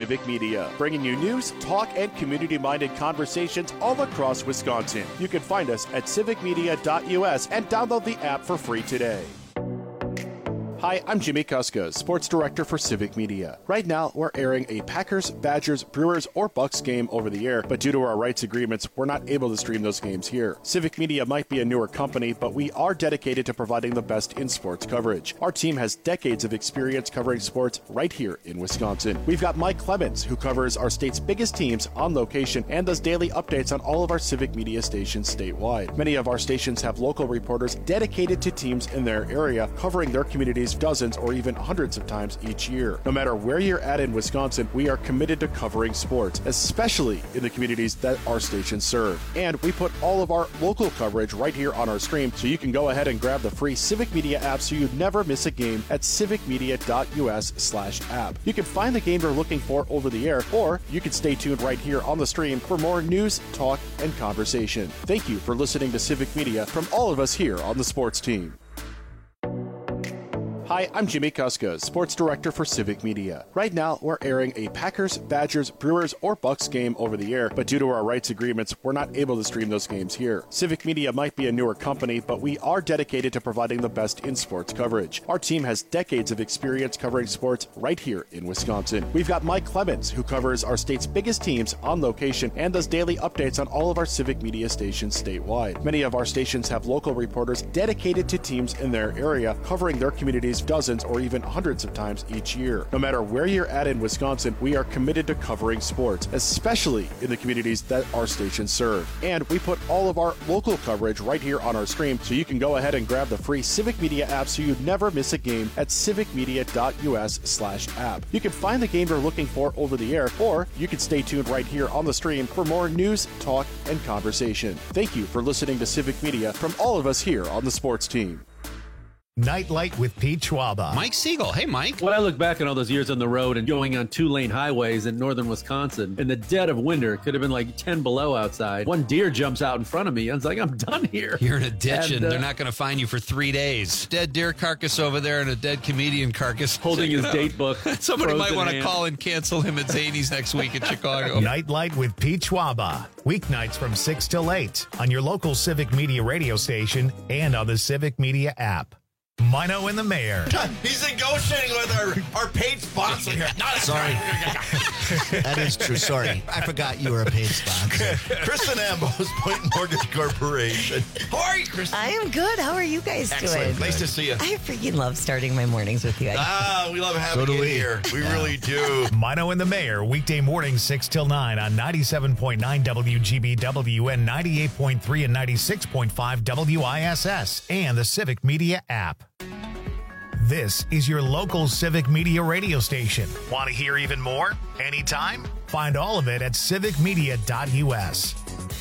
Civic Media, bringing you news, talk, and community-minded conversations all across Wisconsin. You can find us at civicmedia.us and download the app for free today. Hi, I'm Jimmy Kuska, Sports Director for Civic Media. Right now, we're airing a Packers, Badgers, Brewers, or Bucks game over the air, but due to our rights agreements, we're not able to stream those games here. Civic Media might be a newer company, but we are dedicated to providing the best in sports coverage. Our team has decades of experience covering sports right here in Wisconsin. We've got Mike Clemens, who covers our state's biggest teams on location and does daily updates on all of our Civic Media stations statewide. Many of our stations have local reporters dedicated to teams in their area, covering their communities dozens or even hundreds of times each year. No matter where you're at in Wisconsin, we are committed to covering sports, especially in the communities that our stations serve. And we put all of our local coverage right here on our stream, so you can go ahead and grab the free Civic Media app so you never miss a game at civicmedia.us/app. You can find the game you're looking for over the air, or you can stay tuned right here on the stream for more news, talk, and conversation. Thank you for listening to Civic Media from all of us here on the sports team. Hi, I'm Jimmy Kuska, Sports Director for Civic Media. Right now, we're airing a Packers, Badgers, Brewers, or Bucks game over the air, but due to our rights agreements, we're not able to stream those games here. Civic Media might be a newer company, but we are dedicated to providing the best in sports coverage. Our team has decades of experience covering sports right here in Wisconsin. We've got Mike Clemens, who covers our state's biggest teams on location and does daily updates on all of our Civic Media stations statewide. Many of our stations have local reporters dedicated to teams in their area, covering their communities dozens or even hundreds of times each year. No matter where you're at in Wisconsin, we are committed to covering sports, especially in the communities that our stations serve. And we put all of our local coverage right here on our stream, so you can go ahead and grab the free Civic Media app so you never miss a game at civicmedia.us/app. You can find the game you're looking for over the air, or you can stay tuned right here on the stream for more news, talk, and conversation. Thank you for listening to Civic Media from all of us here on the sports team. Nightlight with Pete Schwaba. Mike Siegel. Hey, Mike. When I look back on all those years on the road and going on 2-lane highways in northern Wisconsin, in the dead of winter, it could have been like 10 below outside. One deer jumps out in front of me. I was like, I'm done here. You're in a ditch and they're not going to find you for 3 days. Dead deer carcass over there and a dead comedian carcass. Holding his date book. Somebody might want to call and cancel him at Zany's next week in Chicago. Nightlight with Pete Schwaba. Weeknights from 6 till 8 on your local Civic Media radio station and on the Civic Media app. Mino and the Mayor. He's negotiating with our paid sponsor here. Sorry. That is true. Sorry. I forgot you were a paid sponsor. Kristen Ambos, Point Mortgage Corporation. How are you, Kristen? I am good. How are you guys doing? Nice to see you. I freaking love starting my mornings with you. We love having you here. We really do. Mino and the Mayor, weekday mornings 6 till 9 on 97.9 WGBW and 98.3 and 96.5 WISS and the Civic Media app. This is your local Civic Media radio station. Want to hear even more? Anytime? Find all of it at civicmedia.us.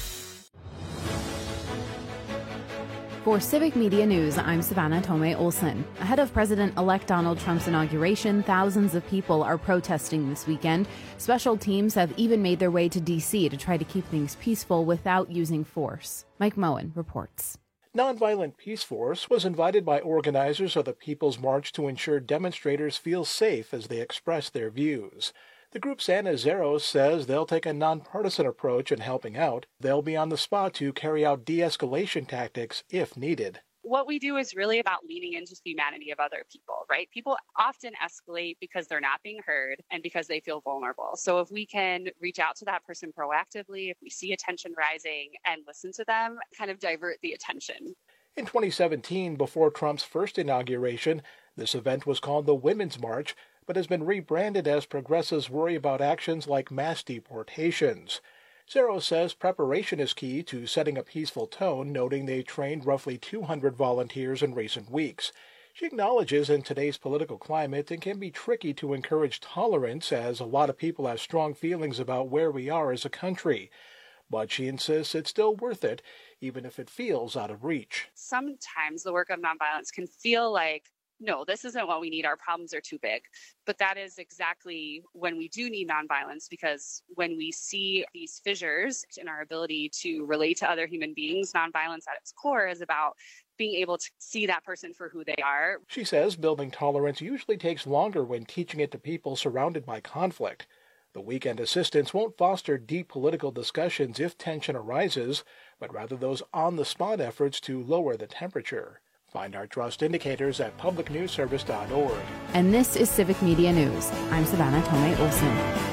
For Civic Media News, I'm Savannah Tomei-Olson. Ahead of President-elect Donald Trump's inauguration, thousands of people are protesting this weekend. Special teams have even made their way to D.C. to try to keep things peaceful without using force. Mike Moen reports. Nonviolent Peace Force was invited by organizers of the People's March to ensure demonstrators feel safe as they express their views. The group's Anna Zeros says they'll take a nonpartisan approach in helping out. They'll be on the spot to carry out de-escalation tactics if needed. What we do is really about leaning into the humanity of other people, right? People often escalate because they're not being heard and because they feel vulnerable. So if we can reach out to that person proactively, if we see attention rising and listen to them, kind of divert the attention. In 2017, before Trump's first inauguration, this event was called the Women's March, but has been rebranded as progressives worry about actions like mass deportations. Zero says preparation is key to setting a peaceful tone, noting they trained roughly 200 volunteers in recent weeks. She acknowledges in today's political climate it can be tricky to encourage tolerance, as a lot of people have strong feelings about where we are as a country. But she insists it's still worth it, even if it feels out of reach. Sometimes the work of nonviolence can feel like, no, this isn't what we need. Our problems are too big. But that is exactly when we do need nonviolence, because when we see these fissures in our ability to relate to other human beings, nonviolence at its core is about being able to see that person for who they are. She says building tolerance usually takes longer when teaching it to people surrounded by conflict. The weekend assistance won't foster deep political discussions if tension arises, but rather those on-the-spot efforts to lower the temperature. Find our trust indicators at publicnewsservice.org. And this is Civic Media News. I'm Savannah Tomei Olson.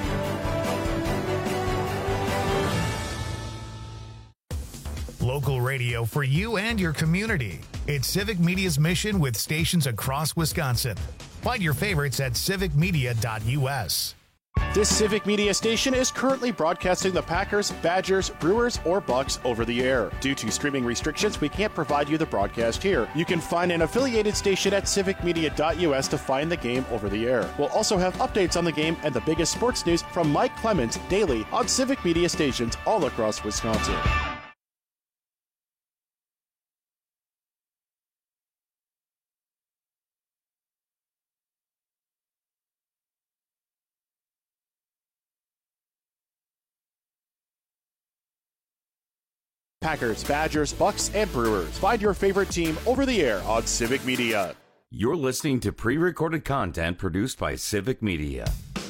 Local radio for you and your community. It's Civic Media's mission with stations across Wisconsin. Find your favorites at civicmedia.us. This Civic Media station is currently broadcasting the Packers, Badgers, Brewers, or Bucks over the air. Due to streaming restrictions, we can't provide you the broadcast here. You can find an affiliated station at civicmedia.us to find the game over the air. We'll also have updates on the game and the biggest sports news from Mike Clemens daily on Civic Media stations all across Wisconsin. Packers, Badgers, Bucks, and Brewers. Find your favorite team over the air on Civic Media. You're listening to pre-recorded content produced by Civic Media.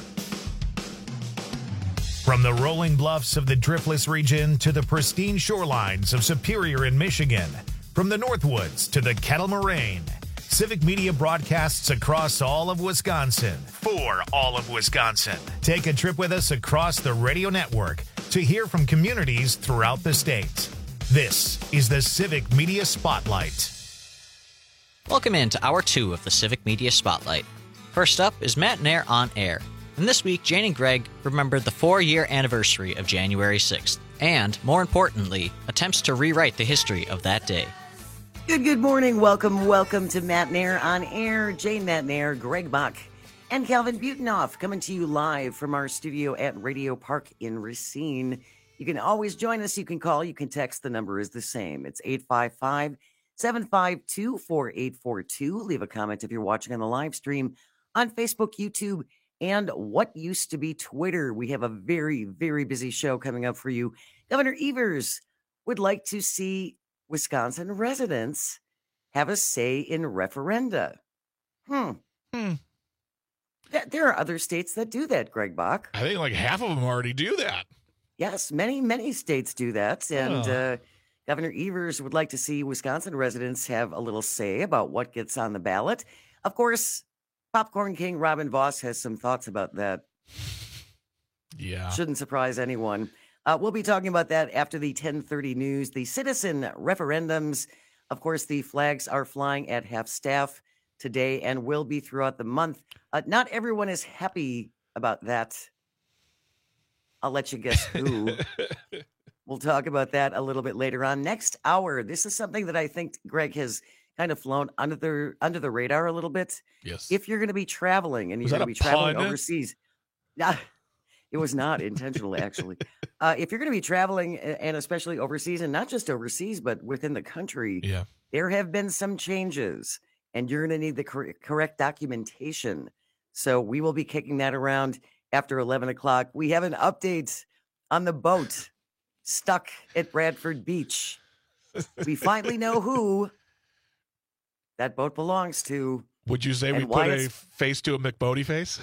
From the rolling bluffs of the Driftless region to the pristine shorelines of Superior in Michigan, from the Northwoods to the Kettle Moraine, Civic Media broadcasts across all of Wisconsin for all of Wisconsin. Take a trip with us across the radio network to hear from communities throughout the state. This is the Civic Media Spotlight. Welcome into Hour 2 of the Civic Media Spotlight. First up is Matt and Air on Air. And this week, Jane and Greg remembered the 4-year anniversary of January 6th, and, more importantly, attempts to rewrite the history of that day. Good morning. Welcome to Matt and Air on Air. Jane Matt and Air, Greg Bach, and Calvin Butenoff coming to you live from our studio at Radio Park in Racine. You can always join us. You can call. You can text. The number is the same. It's 855-752-4842. Leave a comment if you're watching on the live stream on Facebook, YouTube, and what used to be Twitter. We have a very, very busy show coming up for you. Governor Evers would like to see Wisconsin residents have a say in referenda. There are other states that do that, Greg Bach. I think like half of them already do that. Yes, many states do that. And Governor Evers would like to see Wisconsin residents have a little say about what gets on the ballot. Of course, Popcorn King Robin Voss has some thoughts about that. Yeah. Shouldn't surprise anyone. We'll be talking about that after the 10:30 news. The citizen referendums. Of course, the flags are flying at half-staff today and will be throughout the month. Not everyone is happy about that. I'll let you guess who. We'll talk about that a little bit later on. Next hour, this is something that I think Greg has kind of flown under the radar a little bit. Yes. If you're going to be traveling and you're going to be traveling overseas. It was not intentional, actually. If you're going to be traveling, and especially overseas, and not just overseas, but within the country, there have been some changes, and you're going to need the correct documentation. So we will be kicking that around after 11 o'clock. We have an update on the boat stuck at Bradford Beach. We finally know who that boat belongs to. Would you say we put a face to a McBodie face?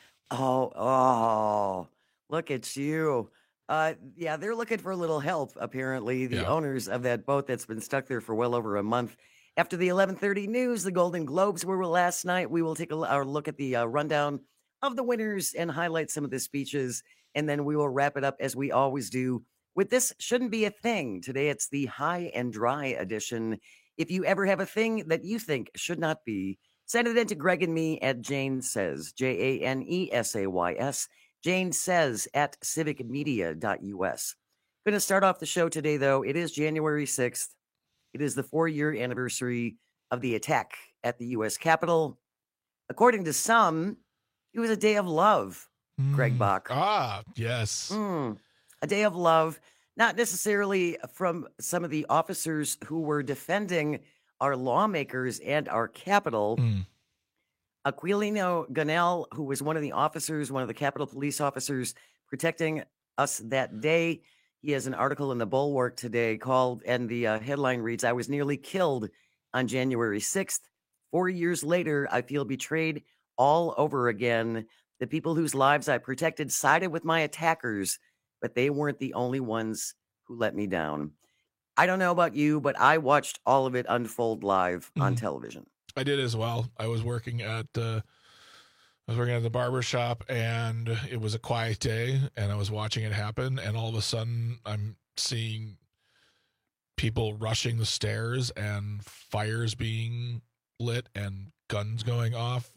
Oh, look at you. Yeah, they're looking for a little help, apparently. The owners of that boat that's been stuck there for well over a month. After the 11:30 news, the Golden Globes were last night. We will take a look at the rundown of the winners and highlight some of the speeches, and then we will wrap it up as we always do with This Shouldn't Be a Thing. Today, it's the high and dry edition. If you ever have a thing that you think should not be, send it in to Greg and me at Jane Says, JaneSays, Jane Says at civicmedia.us. Going to start off the show today, though. It is January 6th. It is the 4-year anniversary of the attack at the U.S. Capitol. According to some, it was a day of love, Greg Bach. Ah, yes. A day of love, not necessarily from some of the officers who were defending our lawmakers and our Capitol. Aquilino Gonell, who was one of the officers, one of the Capitol police officers protecting us that day. He has an article in the Bulwark today called, and the headline reads, "I was nearly killed on January 6th. 4 years later, I feel betrayed all over again." The people whose lives I protected sided with my attackers, but they weren't the only ones who let me down. I don't know about you, but I watched all of it unfold live on television. I did as well. I was working at the barber shop, and it was a quiet day, and I was watching it happen, and all of a sudden I'm seeing people rushing the stairs and fires being lit and guns going off.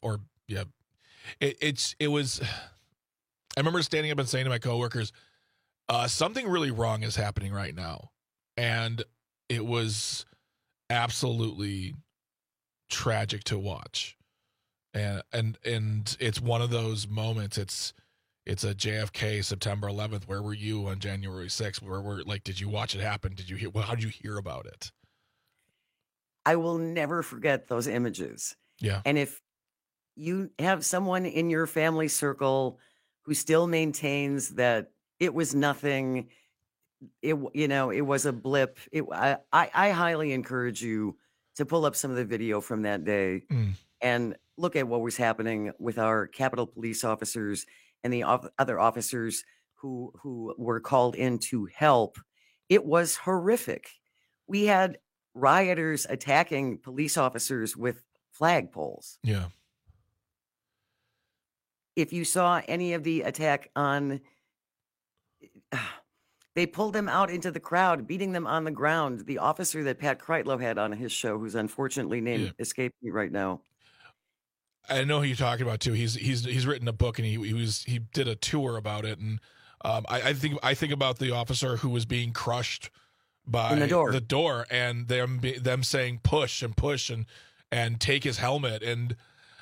It was. I remember standing up and saying to my coworkers, something really wrong is happening right now. And it was absolutely tragic to watch. And it's one of those moments. It's a JFK September 11th. Where were you on January 6th? Where were, like, did you watch it happen? Did you hear? How did you hear about it? I will never forget those images. Yeah. And if you have someone in your family circle who still maintains that it was nothing, it was a blip, I highly encourage you to pull up some of the video from that day and look at what was happening with our Capitol Police officers and the other officers who were called in to help. It was horrific. We had rioters attacking police officers with flagpoles. Yeah. If you saw any of the attack on, they pulled them out into the crowd, beating them on the ground. The officer that Pat Kreitlow had on his show, who's unfortunately named escaped me right now. I know who you're talking about too. He's written a book, and he did a tour about it. And I think about the officer who was being crushed by the door, and them saying push and take his helmet, and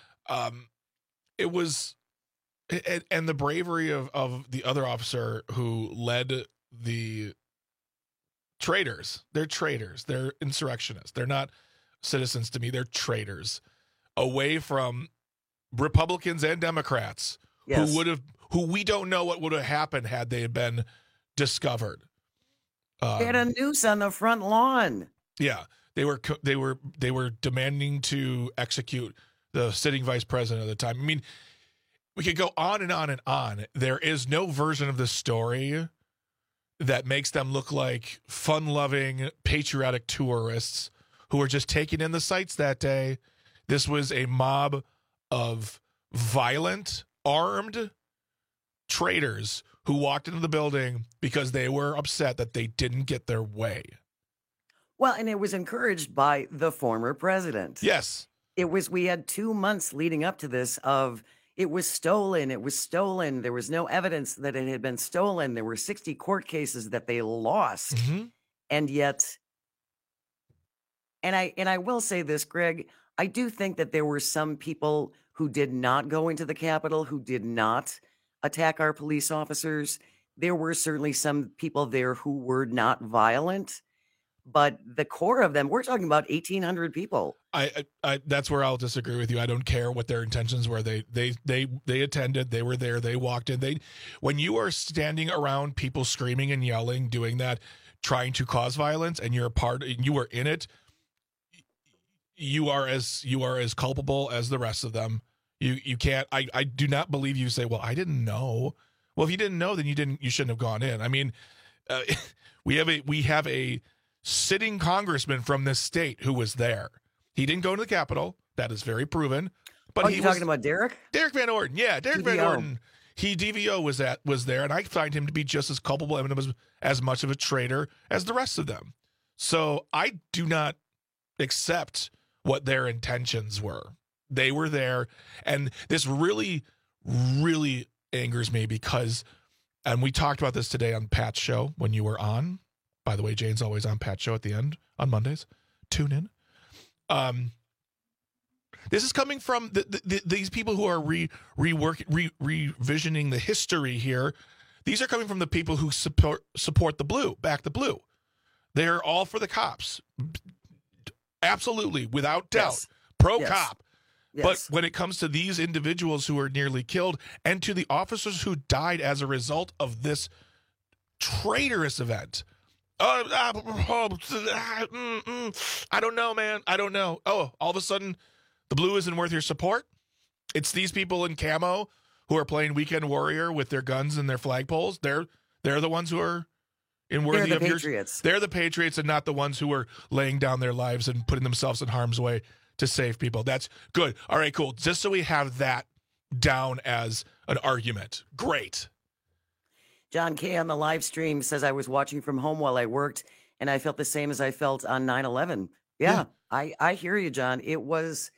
it was. And the bravery of the other officer who led the traitors. They're traitors. They're insurrectionists. They're not citizens to me. They're traitors. Away from Republicans and Democrats who we don't know what would have happened had they been discovered. They had a noose on the front lawn. Yeah, they were demanding to execute the sitting vice president at the time. I mean, we could go on and on and on. There is no version of this story that makes them look like fun-loving, patriotic tourists who are just taking in the sights that day. This was a mob of violent, armed traitors who walked into the building because they were upset that they didn't get their way. Well, and it was encouraged by the former president. Yes. We had 2 months leading up to this of it was stolen. There was no evidence that it had been stolen. There were 60 court cases that they lost. Mm-hmm. And yet, and I will say this, Greg, I do think that there were some people who did not go into the Capitol, who did not attack our police officers. There were certainly some people there who were not violent, but the core of them, we're talking about 1,800 people. I that's where I'll disagree with you. I don't care what their intentions were. They attended. They were there. They walked in. When you are standing around people screaming and yelling, doing that, trying to cause violence, and you are in it, you are as culpable as the rest of them. You can't. I do not believe you say, well, I didn't know. Well, if you didn't know, then you shouldn't have gone in. I mean, we have a sitting congressman from this state who was there. He didn't go to the Capitol. That is very proven. But you're talking about Derek? Derek Van Orden. Yeah, Derek Van Orden. DVO was there, and I find him to be just as culpable and as much of a traitor as the rest of them. So I do not accept what their intentions were. They were there, and this really, really angers me because, and we talked about this today on Pat's show when you were on. By the way, Jane's always on Pat's show at the end on Mondays. Tune in. This is coming from these people who are revisioning the history here. These are coming from the people who support the blue, back the blue. They're all for the cops. Absolutely, without doubt. Yes. Pro-cop. Yes. But when it comes to these individuals who are nearly killed and to the officers who died as a result of this traitorous event, I don't know, man. I don't know. Oh, all of a sudden, the blue isn't worth your support? It's these people in camo who are playing Weekend Warrior with their guns and their flagpoles, they're the ones who are worthy of Patriots. They're the Patriots and not the ones who are laying down their lives and putting themselves in harm's way to save people. That's good. All right, cool. Just so we have that down as an argument. Great. John K. on the live stream says, I was watching from home while I worked, and I felt the same as I felt on 9/11. Yeah. I hear you, John. It was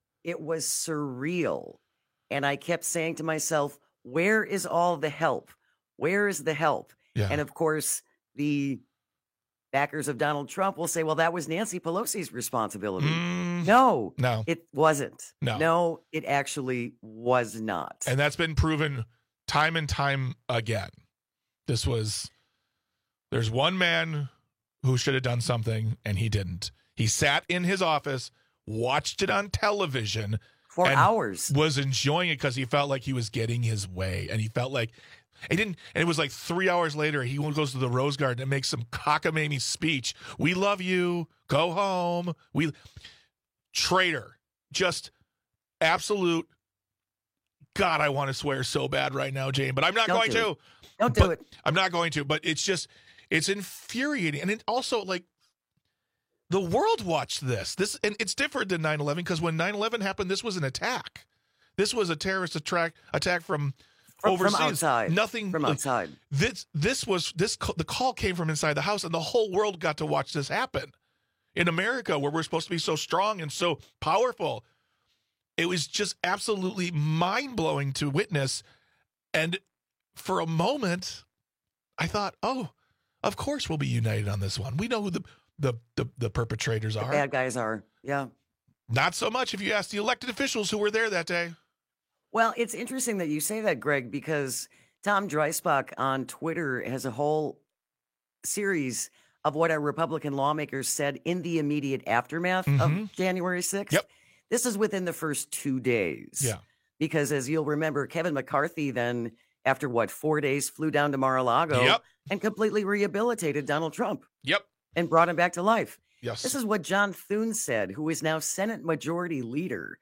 surreal. And I kept saying to myself, where is all the help? Where is the help? Yeah. And of course, the backers of Donald Trump will say, well, that was Nancy Pelosi's responsibility. No, it wasn't. No, it actually was not. And that's been proven time and time again. There's one man who should have done something and he didn't. He sat in his office, watched it on television for hours, was enjoying it because he felt like he was getting his way. And he felt like he didn't. And it was like 3 hours later, he goes to the Rose Garden and makes some cockamamie speech. We love you. Go home. Traitor. Just absolute. God, I want to swear so bad right now, Jane, but I'm not going to. Don't do it. I'm not going to, but it's infuriating. And it also, like, the world watched this. And it's different than 9/11 because when 9/11 happened, this was an attack. This was a terrorist attack from overseas. From outside. Nothing from outside. The call came from inside the house, and the whole world got to watch this happen. In America, where we're supposed to be so strong and so powerful, it was just absolutely mind-blowing to witness. And for a moment, I thought, oh, of course we'll be united on this one. We know who the perpetrators are. The bad guys are, yeah. Not so much if you ask the elected officials who were there that day. Well, it's interesting that you say that, Greg, because Tom Dreisbach on Twitter has a whole series of what our Republican lawmakers said in the immediate aftermath of January 6th. Yep. This is within the first 2 days. Yeah. Because as you'll remember, Kevin McCarthy then, after 4 days, flew down to Mar-a-Lago and completely rehabilitated Donald Trump. Yep. And brought him back to life. Yes. This is what John Thune said, who is now Senate Majority Leader,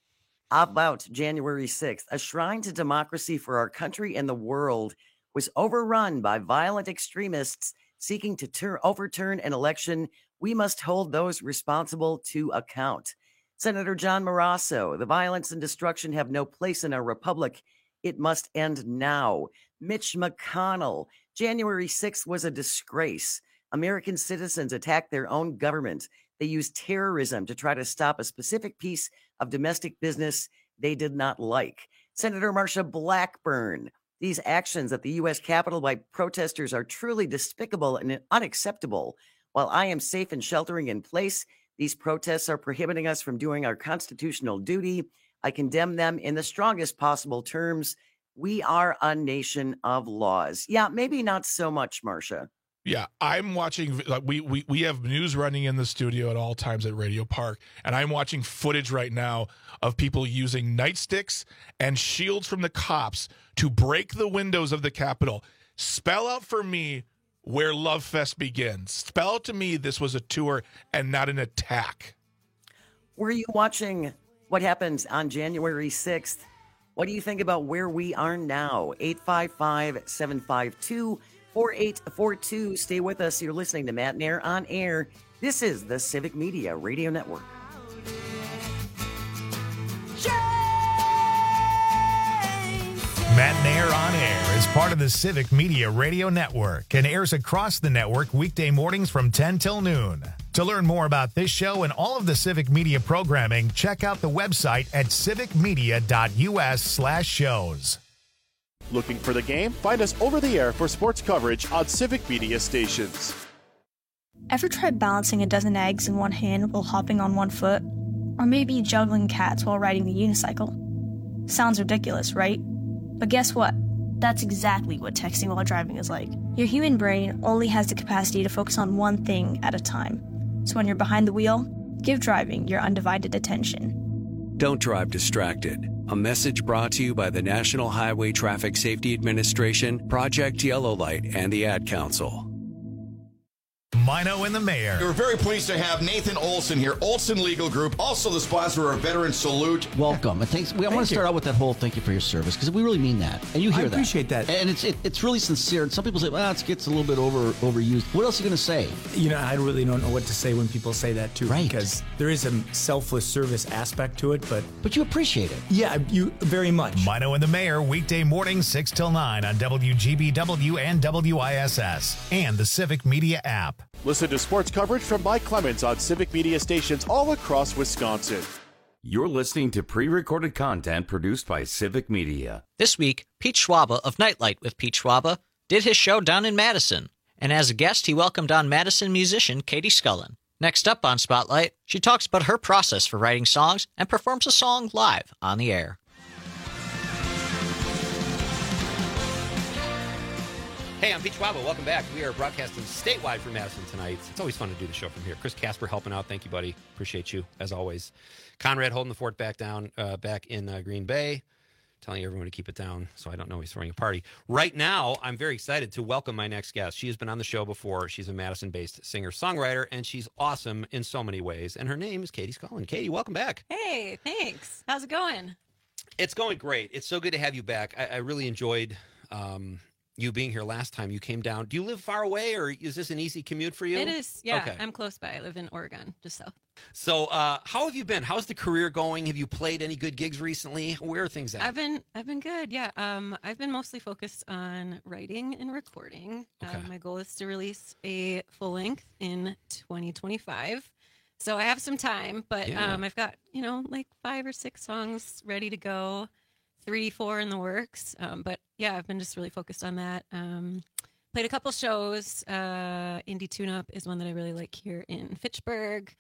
about January 6th. A shrine to democracy for our country and the world was overrun by violent extremists seeking to overturn an election. We must hold those responsible to account. Senator John Morasso, the violence and destruction have no place in our republic. It must end now. Mitch McConnell, January 6th was a disgrace. American citizens attacked their own government. They used terrorism to try to stop a specific piece of domestic business they did not like. Senator Marsha Blackburn, these actions at the U.S. Capitol by protesters are truly despicable and unacceptable. While I am safe and sheltering in place, these protests are prohibiting us from doing our constitutional duty. I condemn them in the strongest possible terms. We are a nation of laws. Yeah, maybe not so much, Marsha. Yeah, I'm watching. We have news running in the studio at all times at Radio Park, and I'm watching footage right now of people using nightsticks and shields from the cops to break the windows of the Capitol. Spell out for me where Love Fest begins. Spell out to me this was a tour and not an attack. Were you watching what happened on January 6th? What do you think about where we are now? 855-752-4842. Stay with us. You're listening to Matt Nair on Air. This is the Civic Media Radio Network. Matt Nair on Air is part of the Civic Media Radio Network and airs across the network weekday mornings from 10 till noon. To learn more about this show and all of the Civic Media programming, check out the website at civicmedia.us/shows. Looking for the game? Find us over the air for sports coverage on Civic Media stations. Ever tried balancing a dozen eggs in one hand while hopping on one foot? Or maybe juggling cats while riding the unicycle? Sounds ridiculous, right? But guess what? That's exactly what texting while driving is like. Your human brain only has the capacity to focus on one thing at a time. So when you're behind the wheel, give driving your undivided attention. Don't drive distracted. A message brought to you by the National Highway Traffic Safety Administration, Project Yellow Light, and the Ad Council. Mino and the Mayor. We're very pleased to have Nathan Olson here, Olson Legal Group, also the sponsor of our Veteran Salute. Welcome. I want to start out with that whole thank you for your service, because we really mean that. And you hear that. I appreciate that. And it's really sincere. And some people say, well, it gets a little bit overused. What else are you going to say? I really don't know what to say when people say that, too. Right. Because there is a selfless service aspect to it, but you appreciate it. Yeah, you very much. Mino and the Mayor, weekday mornings 6 till 9 on WGBW and WISS and the Civic Media app. Listen to sports coverage from Mike Clemens on Civic Media stations all across Wisconsin. You're listening to pre-recorded content produced by Civic Media. This week, Pete Schwaba of Nightlight with Pete Schwaba did his show down in Madison. And as a guest, he welcomed on Madison musician Katie Scullin. Next up on Spotlight, she talks about her process for writing songs and performs a song live on the air. Hey, I'm Pete Schwaba. Welcome back. We are broadcasting statewide from Madison tonight. It's always fun to do the show from here. Chris Casper helping out. Thank you, buddy. Appreciate you, as always. Conrad holding the fort back in Green Bay, telling everyone to keep it down, so I don't know he's throwing a party. Right now, I'm very excited to welcome my next guest. She has been on the show before. She's a Madison-based singer-songwriter, and she's awesome in so many ways. And her name is Katie Scullin. Katie, welcome back. Hey, thanks. How's it going? It's going great. It's so good to have you back. I really enjoyed you being here last time. You came down. Do you live far away, or is this an easy commute for you? It is, yeah. Okay. I'm close by. I live in Oregon, just south. So how have you been? How's the career going? Have you played any good gigs recently? Where are things at? I've been good, yeah. I've been mostly focused on writing and recording. Okay. My goal is to release a full length in 2025. So I have some time, but Yeah. I've got, like 5 or 6 songs ready to go, 3, 4 in the works. But yeah, I've been just really focused on that. Played a couple shows. Indie Tune-Up is one that I really like here in Fitchburg.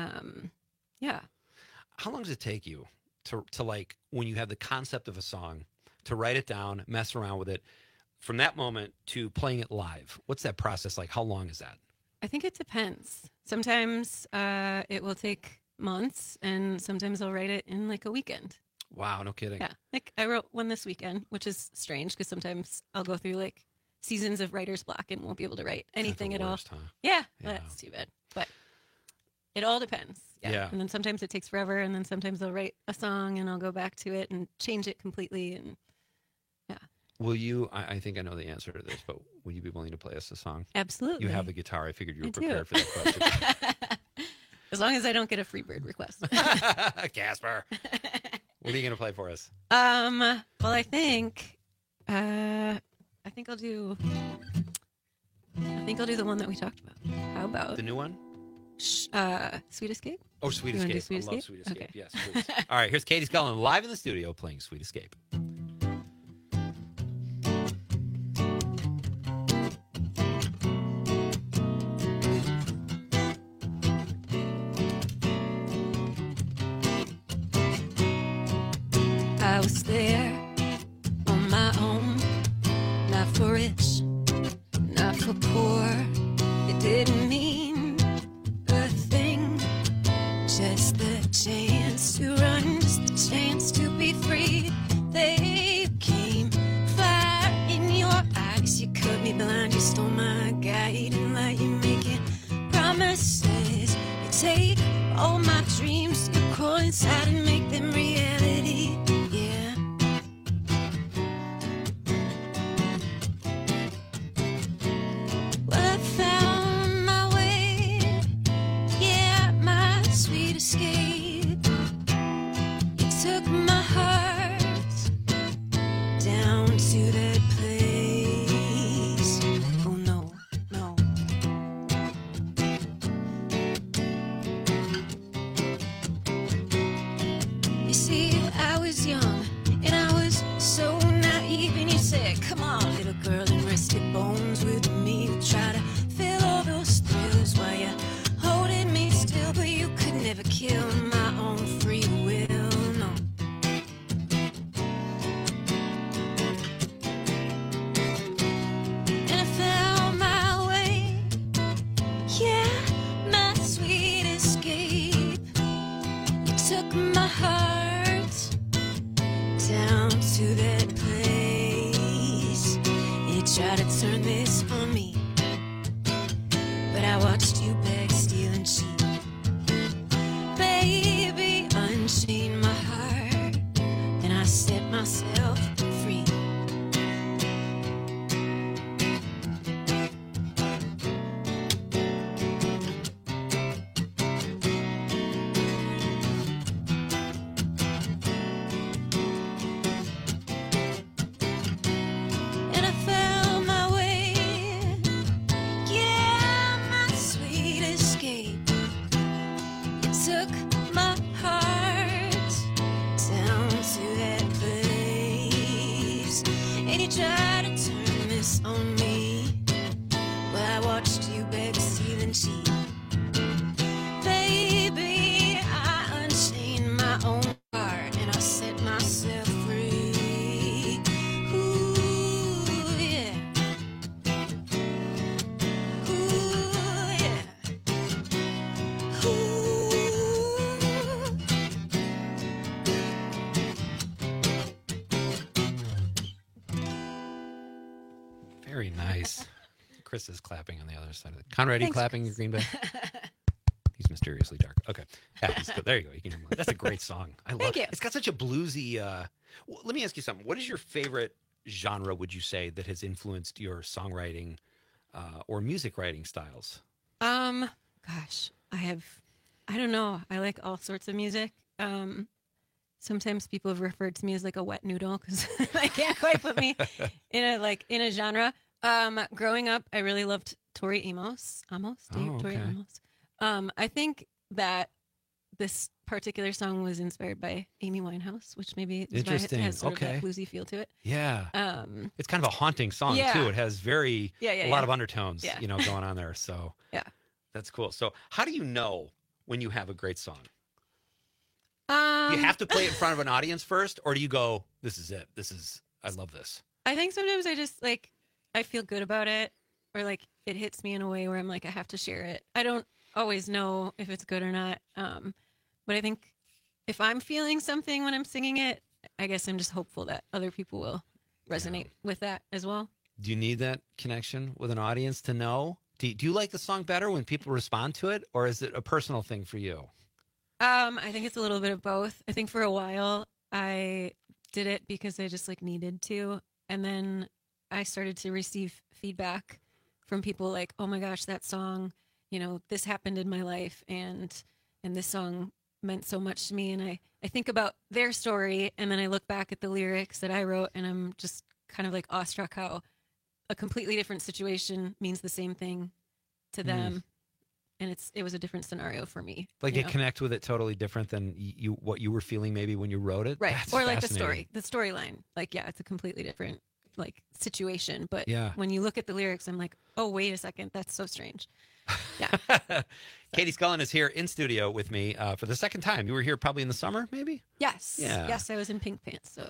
Yeah. How long does it take you to like, when you have the concept of a song, to write it down, mess around with it, from that moment to playing it live? What's that process like? How long is that? I think it depends. Sometimes it will take months, and sometimes I'll write it in like a weekend. Wow, no kidding. Yeah, like I wrote one this weekend, which is strange because sometimes I'll go through like seasons of writer's block and won't be able to write anything at all. Huh? Yeah, that's too bad. But it all depends. Yeah. And then sometimes it takes forever, and then sometimes I'll write a song and I'll go back to it and change it completely. And yeah. Will you, I think I know the answer to this, but would you be willing to play us a song? Absolutely. You have a guitar. I figured you were I do. prepared for that question. As long as I don't get a Freebird request. Casper. What are you going to play for us? Well, I think I'll do the one that we talked about. How about The new one? Sweet Escape? Oh, Sweet You wanna do Escape. Sweet I love Escape? Sweet Escape. Okay. Yes, please. All right, here's Katie Scullin live in the studio playing Sweet Escape. I was there on my own, not for rich, not for poor. It didn't mean a thing, just the chance to run, just the chance to be free. They came, fire in your eyes. You cut me blind, you stole my guiding light. You're making promises. You take all my dreams, you crawl inside and make them reality. Yeah. Well, I found my way, yeah, my sweet escape. You took my heart down to that place. Oh no, no. You see, I was young and I was so naive, and you said, come on, little girl, and rested bones with me. We try to feel all those thrills while you're holding me still, but you could never kill my own free will, no. And I found my way, yeah, my sweet escape. You took my heart down to that place. You tried to turn this on me, but I I watched you beg, steal, and cheat. Baby, unchain my heart, and I set myself free. And I found my way, yeah, my sweet escape. It took my heart down to that place, and you tried to turn this on me, but I watched you beg, steal, and cheat. Baby, I unchained my own heart, and I set myself free. Ooh, yeah. Ooh, yeah. Very nice. Chris is clapping on the other side of it. Conrad, you Thanks, clapping in Green Bay? He's mysteriously dark. Okay. Yeah, he's good. There you go. You can hear more. That's a great song. I love it. It's got such a bluesy. Let me ask you something. What is your favorite genre, would you say, that has influenced your songwriting or music writing styles? Gosh, I don't know. I like all sorts of music. Sometimes people have referred to me as like a wet noodle because I can't quite put me in a genre. Growing up, I really loved Tori Amos. Tori Amos. I think that this particular song was inspired by Amy Winehouse, which maybe is why it has sort of that bluesy feel to it. Yeah. It's kind of a haunting song too. It has a lot of undertones, going on there. So yeah, that's cool. So how do you know when you have a great song? Do you have to play it in front of an audience first, or do you go, this is it. I love this. I think sometimes I just I feel good about it, or it hits me in a way where I'm like, I have to share it. I don't always know if it's good or not. But I think if I'm feeling something when I'm singing it, I guess I'm just hopeful that other people will resonate with that as well. Do you need that connection with an audience to know? Do you like the song better when people respond to it, or is it a personal thing for you? I think it's a little bit of both. I think for a while I did it because I just needed to. And then I started to receive feedback from people like, oh my gosh, that song, this happened in my life, and this song meant so much to me. And I think about their story, and then I look back at the lyrics that I wrote, and I'm just kind of awestruck how a completely different situation means the same thing to them. And it was a different scenario for me. You connect with it totally different than what you were feeling maybe when you wrote it? Right. That's or the storyline. It's a completely different situation. But when you look at the lyrics, I'm like, oh, wait a second. That's so strange. Yeah. Katie Scullin is here in studio with me for the second time. You were here probably in the summer, maybe? Yes. Yeah. Yes, I was in pink pants. So.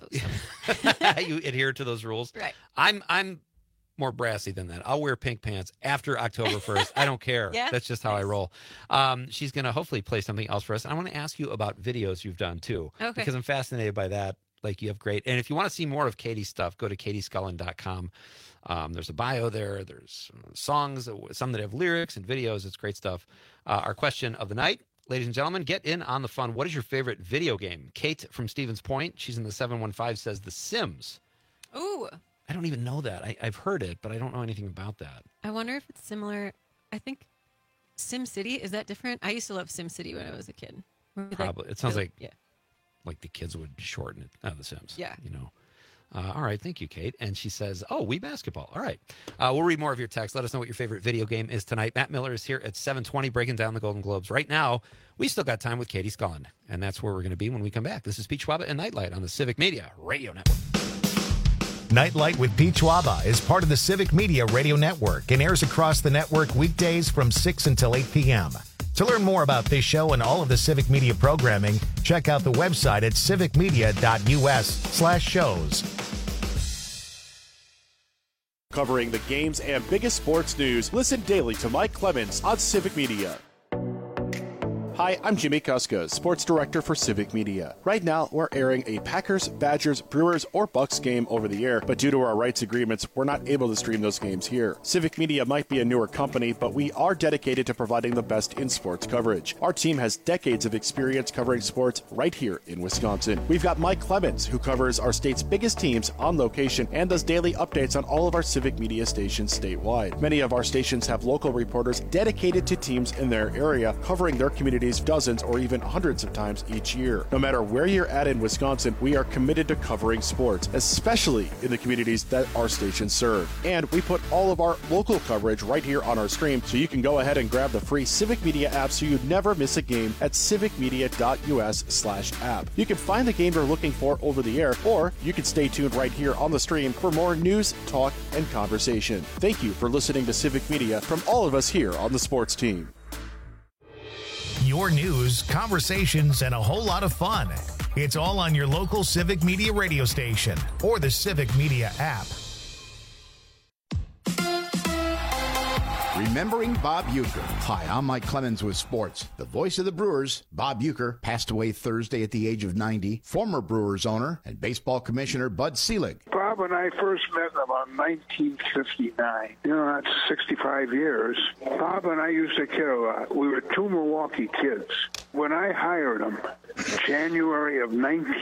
You adhere to those rules? Right. I'm more brassy than that. I'll wear pink pants after October 1st. I don't care. Yeah? That's just how I roll. She's going to hopefully play something else for us. And I want to ask you about videos you've done too. Okay. Because I'm fascinated by that. You have great. And if you want to see more of Katie's stuff, go to katiescullin.com. There's a bio there. There's songs, some that have lyrics and videos. It's great stuff. Our question of the night, ladies and gentlemen, get in on the fun. What is your favorite video game? Kate from Stevens Point, she's in the 715, says The Sims. Ooh. I don't even know that. I've heard it, but I don't know anything about that. I wonder if it's similar. I think SimCity, is that different? I used to love SimCity when I was a kid. Probably. It sounds like the kids would shorten it. The Sims. Yeah. All right. Thank you, Kate. And she says, oh, Wii Basketball. All right. We'll read more of your text. Let us know what your favorite video game is tonight. Matt Miller is here at 7:20 breaking down the Golden Globes. Right now, we still got time with Katie Scullin, and that's where we're going to be when we come back. This is Pete Schwaba and Nightlight on the Civic Media Radio Network. Nightlight with Pete Schwaba is part of the Civic Media Radio Network and airs across the network weekdays from 6 until 8 p.m. To learn more about this show and all of the Civic Media programming, check out the website at civicmedia.us/shows. Covering the games and biggest sports news, listen daily to Mike Clemens on Civic Media. Hi, I'm Jimmy Kuska, Sports Director for Civic Media. Right now, we're airing a Packers, Badgers, Brewers, or Bucks game over the air, but due to our rights agreements, we're not able to stream those games here. Civic Media might be a newer company, but we are dedicated to providing the best in sports coverage. Our team has decades of experience covering sports right here in Wisconsin. We've got Mike Clemens, who covers our state's biggest teams on location and does daily updates on all of our Civic Media stations statewide. Many of our stations have local reporters dedicated to teams in their area, covering their communities dozens or even hundreds of times each year. No matter where you're at in Wisconsin, we are committed to covering sports, especially in the communities that our stations serve. And we put all of our local coverage right here on our stream, so you can go ahead and grab the free Civic Media app so you never miss a game at civicmedia.us/app. You can find the game you're looking for over the air, or you can stay tuned right here on the stream for more news, talk, and conversation. Thank you for listening to Civic Media from all of us here on the sports team. Your news, conversations, and a whole lot of fun. It's all on your local Civic Media radio station or the Civic Media app. Remembering Bob Uecker. Hi, I'm Mike Clemens with sports. The voice of the Brewers, Bob Uecker, passed away Thursday at the age of 90. Former Brewers owner and baseball commissioner Bud Selig. Bob and I first met in about 1959. That's 65 years. Bob and I used to kid a lot. We were two Milwaukee kids. When I hired him, January of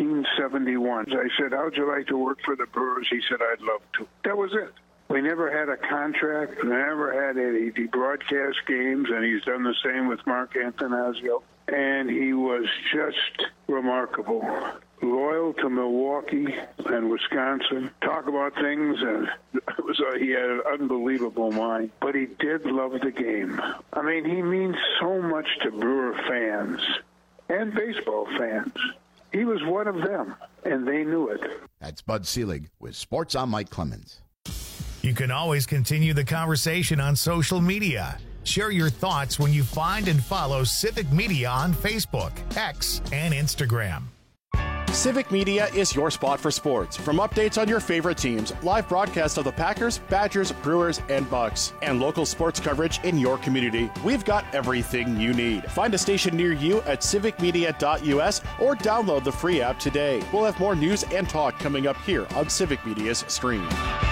1971, I said, how'd you like to work for the Brewers? He said, I'd love to. That was it. We never had a contract, never had any broadcast games, and he's done the same with Mark Antonazio. And he was just remarkable. Loyal to Milwaukee and Wisconsin. Talk about things, and he had an unbelievable mind. But he did love the game. I mean, he means so much to Brewer fans and baseball fans. He was one of them, and they knew it. That's Bud Selig with Sports. I'm Mike Clemens. You can always continue the conversation on social media. Share your thoughts when you find and follow Civic Media on Facebook, X, and Instagram. Civic Media is your spot for sports. From updates on your favorite teams, live broadcasts of the Packers, Badgers, Brewers, and Bucks, and local sports coverage in your community, we've got everything you need. Find a station near you at civicmedia.us or download the free app today. We'll have more news and talk coming up here on Civic Media's stream.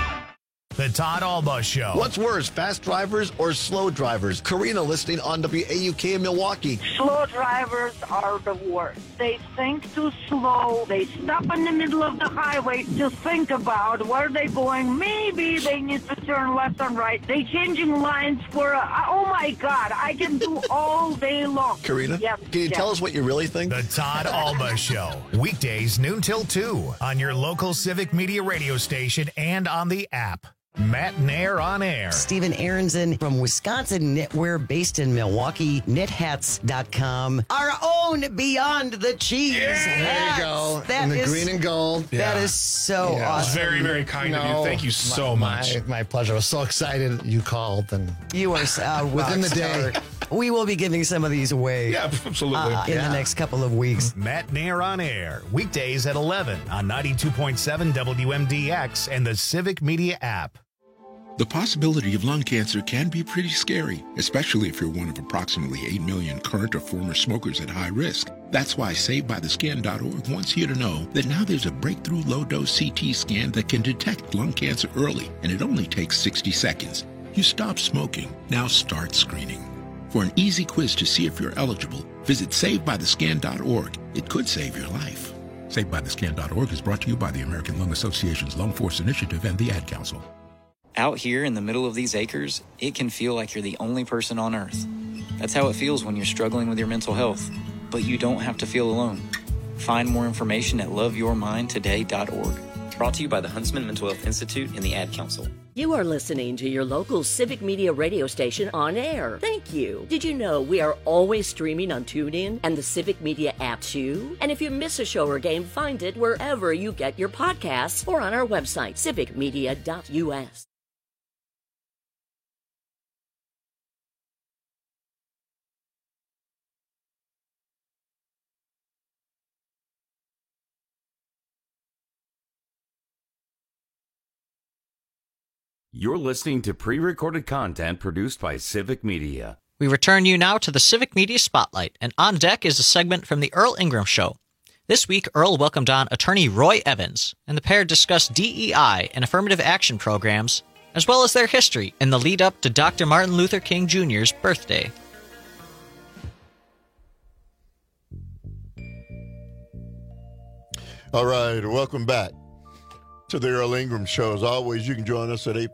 The Todd Alba Show. What's worse, fast drivers or slow drivers? Karina listening on WAUK in Milwaukee. Slow drivers are the worst. They think too slow. They stop in the middle of the highway to think about where they're going. Maybe they need to turn left and right. They changing lines for, oh my God, I can do all day long. Karina, can you tell us what you really think? The Todd Alba Show. Weekdays noon till 2 on your local Civic Media radio station and on the app. Matt Nair on air. Stephen Aronson from Wisconsin Knitwear, based in Milwaukee, knithats.com. Our own Beyond the Cheese. There you go. That in the is, green and gold. That is so awesome. Very, very kind of you. Thank you so much. My pleasure. I was so excited you called. And you are within the day. We will be giving some of these away. Yeah, absolutely. In the next couple of weeks. Matt Nair on air. Weekdays at 11 on 92.7 WMDX and the Civic Media app. The possibility of lung cancer can be pretty scary, especially if you're one of approximately 8 million current or former smokers at high risk. That's why SaveByTheScan.org wants you to know that now there's a breakthrough low-dose CT scan that can detect lung cancer early, and it only takes 60 seconds. You stop smoking, now start screening. For an easy quiz to see if you're eligible, visit SaveByTheScan.org. It could save your life. SaveByTheScan.org is brought to you by the American Lung Association's Lung Force Initiative and the Ad Council. Out here in the middle of these acres, it can feel like you're the only person on Earth. That's how it feels when you're struggling with your mental health. But you don't have to feel alone. Find more information at loveyourmindtoday.org. Brought to you by the Huntsman Mental Health Institute and the Ad Council. You are listening to your local Civic Media radio station on air. Thank you. Did you know we are always streaming on TuneIn and the Civic Media app too? And if you miss a show or game, find it wherever you get your podcasts or on our website, civicmedia.us. You're listening to pre-recorded content produced by Civic Media. We return you now to the Civic Media Spotlight, and on deck is a segment from the Earl Ingram Show. This week, Earl welcomed on attorney Roy Evans, and the pair discussed DEI and affirmative action programs, as well as their history in the lead up to Dr. Martin Luther King Jr.'s birthday. All right, welcome back to the Earl Ingram Show. As always, you can join us at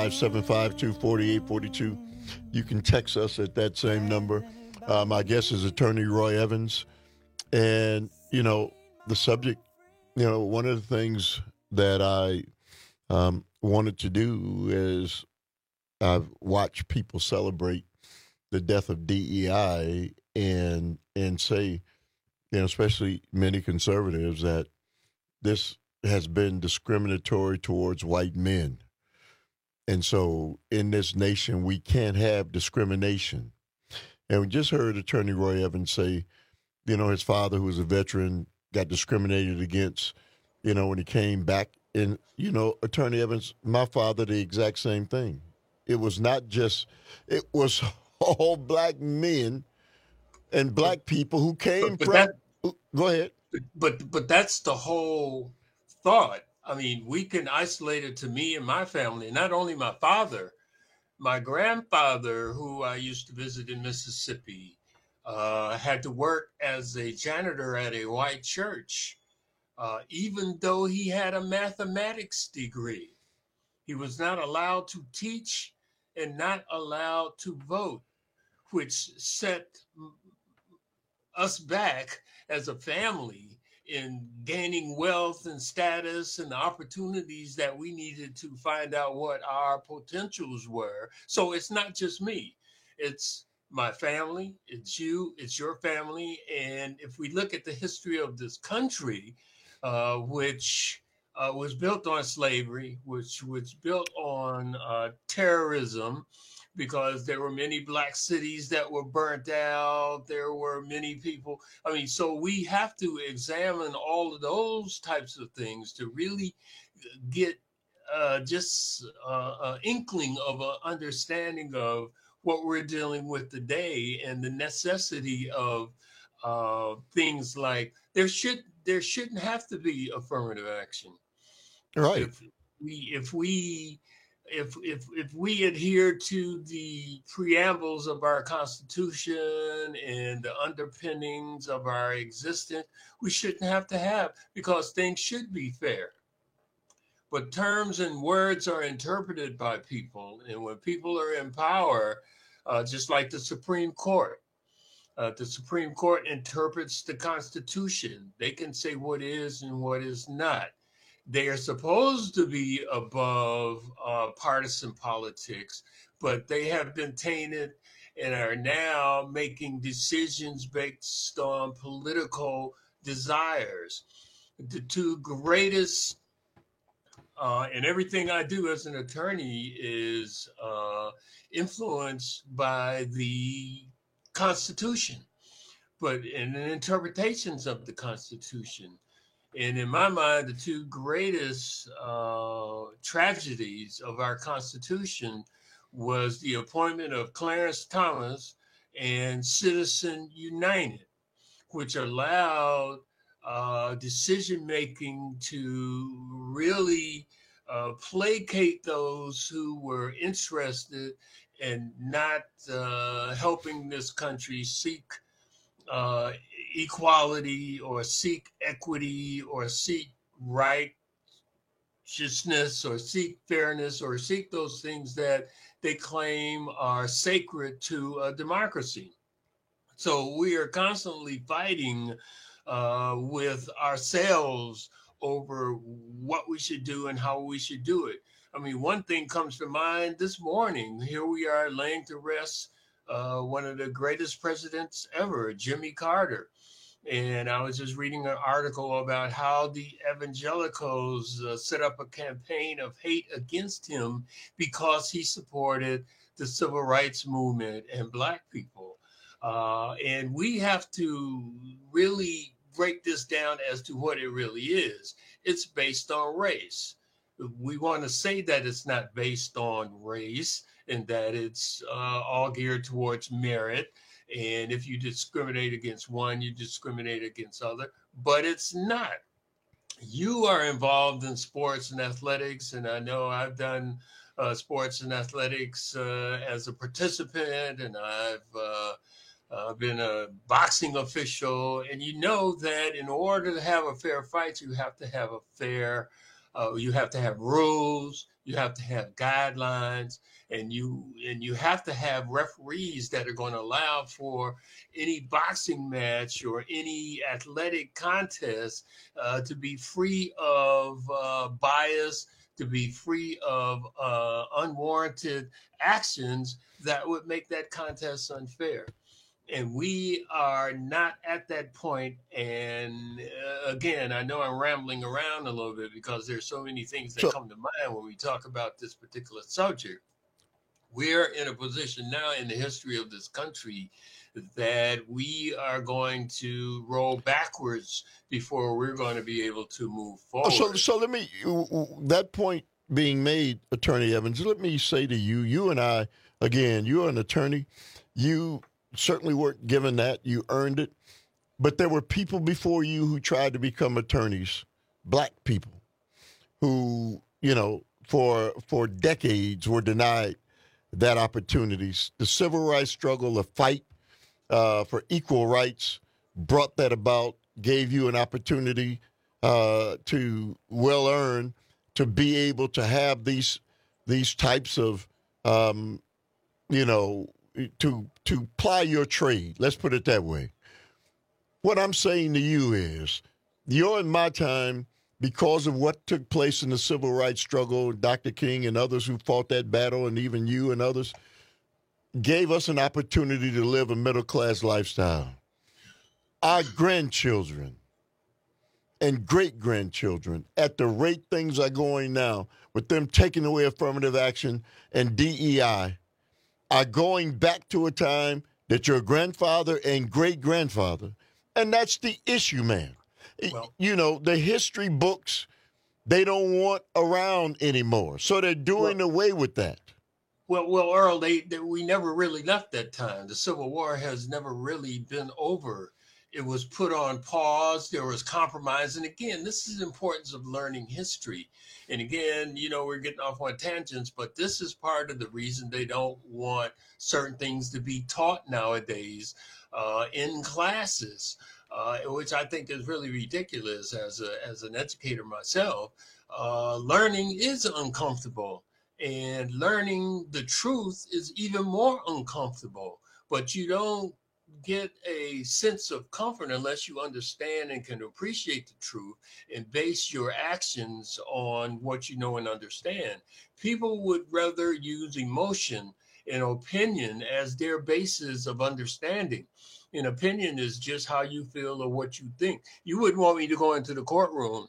855-752-4842. You can text us at that same number. My guest is attorney Roy Evans. And, you know, the subject, you know, one of the things that I wanted to do is I've watched people celebrate the death of DEI and say, you know, especially many conservatives, that this has been discriminatory towards white men. And so in this nation, we can't have discrimination. And we just heard Attorney Roy Evans say, you know, his father, who was a veteran, got discriminated against, you know, when he came back. And, you know, Attorney Evans, my father, the exact same thing. It was not just, it was all black men and black people who came from. Go ahead. But that's the whole thought. I mean, we can isolate it to me and my family, not only my father, my grandfather, who I used to visit in Mississippi, had to work as a janitor at a white church, even though he had a mathematics degree. He was not allowed to teach and not allowed to vote, which set us back as a family in gaining wealth and status and the opportunities that we needed to find out what our potentials were. So it's not just me, it's my family, it's you, it's your family. And if we look at the history of this country, which was built on slavery, which was built on terrorism, because there were many black cities that were burnt out. There were many people. I mean, so we have to examine all of those types of things to really get just an inkling of an understanding of what we're dealing with today and the necessity of things like there shouldn't have to be affirmative action. Right. If we adhere to the preambles of our Constitution and the underpinnings of our existence, we shouldn't have to have, because things should be fair. But terms and words are interpreted by people, and when people are in power, just like the Supreme Court interprets the Constitution. They can say what is and what is not. They are supposed to be above partisan politics, but they have been tainted and are now making decisions based on political desires. The two greatest, and everything I do as an attorney is influenced by the Constitution, but in the interpretations of the Constitution. And in my mind, the two greatest tragedies of our Constitution was the appointment of Clarence Thomas and Citizen United, which allowed decision-making to really placate those who were interested in not helping this country seek equality or seek equity or seek righteousness or seek fairness or seek those things that they claim are sacred to a democracy. So we are constantly fighting with ourselves over what we should do and how we should do it. I mean, one thing comes to mind this morning. Here we are laying to rest one of the greatest presidents ever, Jimmy Carter. And I was just reading an article about how the evangelicals set up a campaign of hate against him because he supported the civil rights movement and Black people. And we have to really break this down as to what it really is. It's based on race. We want to say that it's not based on race, in that it's all geared towards merit. And if you discriminate against one, you discriminate against other, but it's not. You are involved in sports and athletics, and I know I've done sports and athletics as a participant, and I've been a boxing official, and you know that in order to have a fair fight, you have to have a fair, you have to have rules, you have to have guidelines, and you have to have referees that are going to allow for any boxing match or any athletic contest to be free of bias, to be free of unwarranted actions that would make that contest unfair. And we are not at that point. And again, I know I'm rambling around a little bit because there's so many things that come to mind when we talk about this particular subject. We're in a position now in the history of this country that we are going to roll backwards before we're going to be able to move forward. So let me, that point being made, Attorney Evans, let me say to you, you and I, again, you're an attorney. You certainly weren't given that. You earned it. But there were people before you who tried to become attorneys, black people, who, you know, for decades were denied that opportunities. The civil rights struggle, the fight for equal rights brought that about, gave you an opportunity to well earn, to be able to have these types of, you know, to ply your trade. Let's put it that way. What I'm saying to you is, you're in my time, because of what took place in the civil rights struggle, Dr. King and others who fought that battle, and even you and others, gave us an opportunity to live a middle-class lifestyle. Our grandchildren and great-grandchildren, at the rate things are going now, with them taking away affirmative action and DEI, are going back to a time that your grandfather and great-grandfather, and that's the issue, man. Well, you know, the history books, they don't want around anymore. So they're doing away with that. Well, Earl, we never really left that time. The Civil War has never really been over. It was put on pause. There was compromise. And again, this is the importance of learning history. And again, you know, we're getting off on tangents, but this is part of the reason they don't want certain things to be taught nowadays in classes. Which I think is really ridiculous as an educator myself. Learning is uncomfortable, and learning the truth is even more uncomfortable. But you don't get a sense of comfort unless you understand and can appreciate the truth and base your actions on what you know and understand. People would rather use emotion and opinion as their basis of understanding. An opinion is just how you feel or what you think. You wouldn't want me to go into the courtroom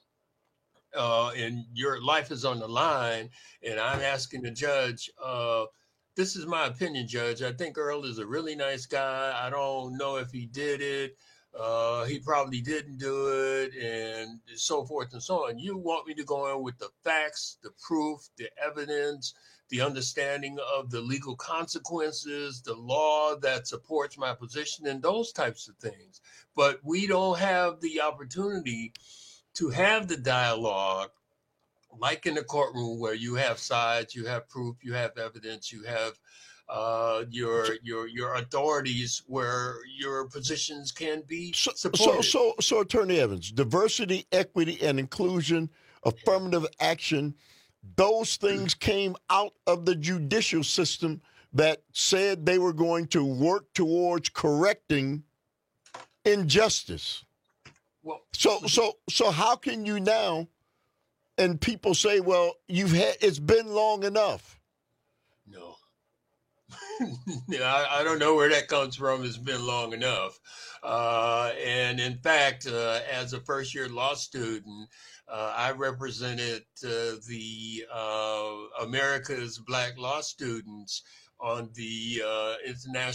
and your life is on the line, and I'm asking the judge, this is my opinion, Judge. I think Earl is a really nice guy. I don't know if he did it. He probably didn't do it, and so forth and so on. You want me to go in with the facts, the proof, the evidence, the understanding of the legal consequences, the law that supports my position, and those types of things. But we don't have the opportunity to have the dialogue like in the courtroom, where you have sides, you have proof, you have evidence, you have your authorities where your positions can be supported. So, Attorney Evans, diversity, equity, and inclusion, affirmative action, those things came out of the judicial system that said they were going to work towards correcting injustice. Well, so how can you now? And people say, "Well, it's been long enough." No, I don't know where that comes from. It's been long enough, and in fact, as a first-year law student, I represented the America's Black law students on the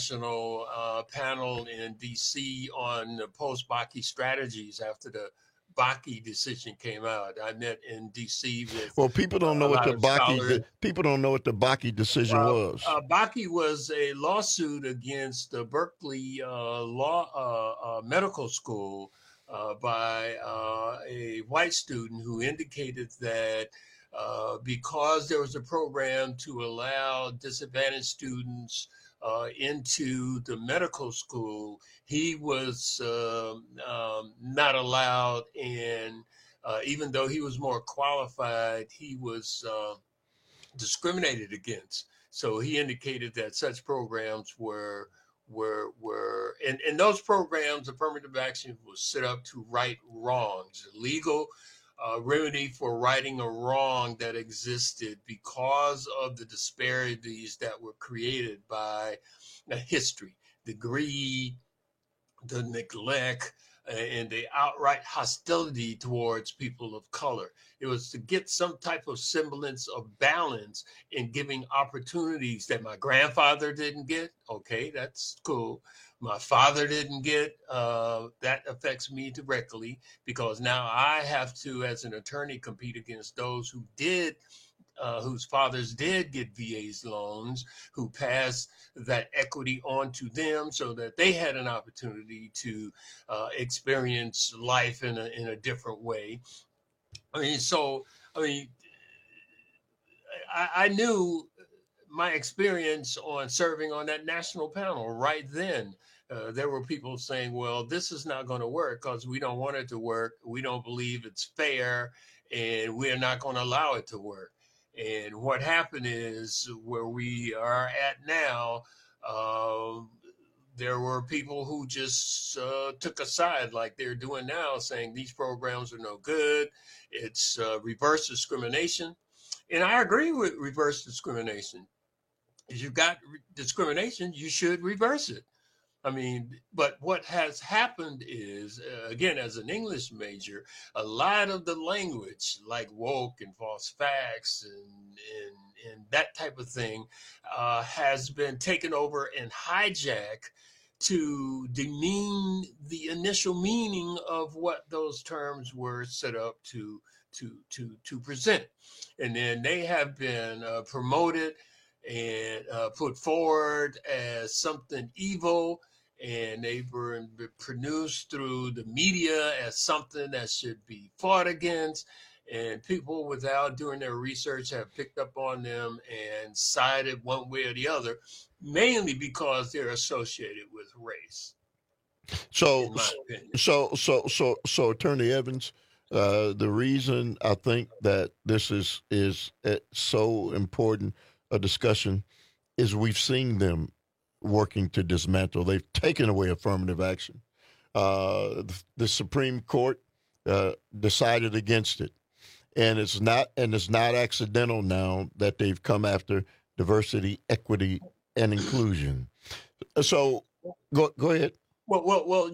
international panel in D.C. on post-Bakke strategies after the Bakke decision came out. I met in D.C. with people don't know what the Bakke decision was. Bakke was a lawsuit against the Berkeley Medical School by a white student who indicated that because there was a program to allow disadvantaged students into the medical school, he was not allowed, and even though he was more qualified, he was discriminated against. So he indicated that such programs were and those programs, affirmative action, was set up to right wrongs, legal remedy for righting a wrong that existed because of the disparities that were created by history, the greed, the neglect, and the outright hostility towards people of color. It was to get some type of semblance of balance in giving opportunities that my grandfather didn't get. Okay, that's cool. My father didn't get. That affects me directly because now I have to, as an attorney, compete against those who did, whose fathers did get VA's loans, who passed that equity on to them so that they had an opportunity to experience life in a different way. I knew my experience on serving on that national panel right then. There were people saying, well, this is not going to work because we don't want it to work. We don't believe it's fair, and we're not going to allow it to work. And what happened is where we are at now, there were people who just took a side like they're doing now, saying these programs are no good. It's reverse discrimination. And I agree with reverse discrimination. If you've got discrimination, you should reverse it. I mean, but what has happened is, again, as an English major, a lot of the language like woke and false facts and that type of thing has been taken over and hijacked to demean the initial meaning of what those terms were set up to present. And then they have been promoted and put forward as something evil, and they were produced through the media as something that should be fought against. And people, without doing their research, have picked up on them and sided one way or the other, mainly because they're associated with race. So Attorney Evans, the reason I think that this is so important a discussion is we've seen them working to dismantle. They've taken away affirmative action. The Supreme Court decided against it, and it's not accidental now that they've come after diversity, equity, and inclusion. So go ahead. Well,